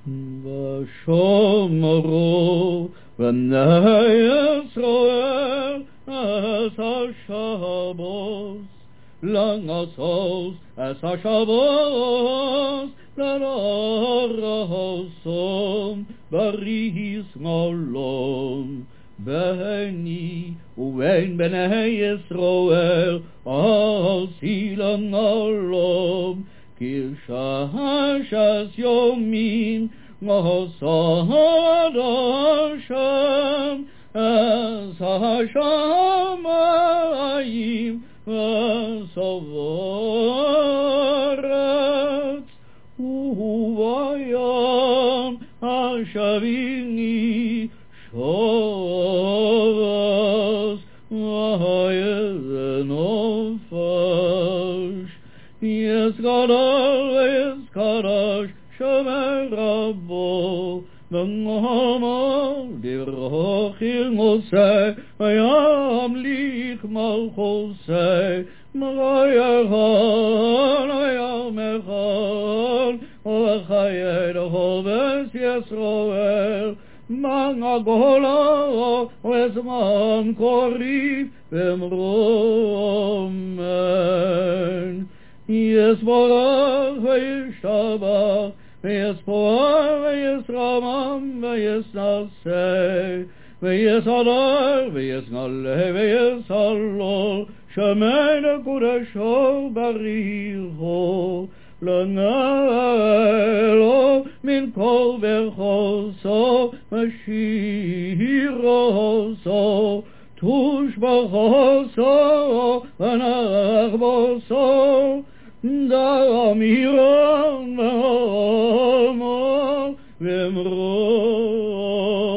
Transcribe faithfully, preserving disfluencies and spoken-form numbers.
ושומרו בני ישראל את השבוס לעשות את השבוס לרסום בריס מלון ביני ובין בני ישראל עשילה נלום כי שש יומים עשד השם את השמים וסוברת ובים השביני שורס ויזנופש יסקדש יסקדש שומר רבו ונאמר דרכי משה וימליך מלכוסי ויכול וימכל וחיי דחובס ישראל מנגולה וזמן קריב ומרומן יסברך וישתבח ויספור ויסרמם ויסנסה ויסדר ויסנלה ויסלול שמן קודשו בריחו לנעלו מן כל בחוסו ושירוסו תוש בחוסו ונח בוסו דמירון ואמור ומרון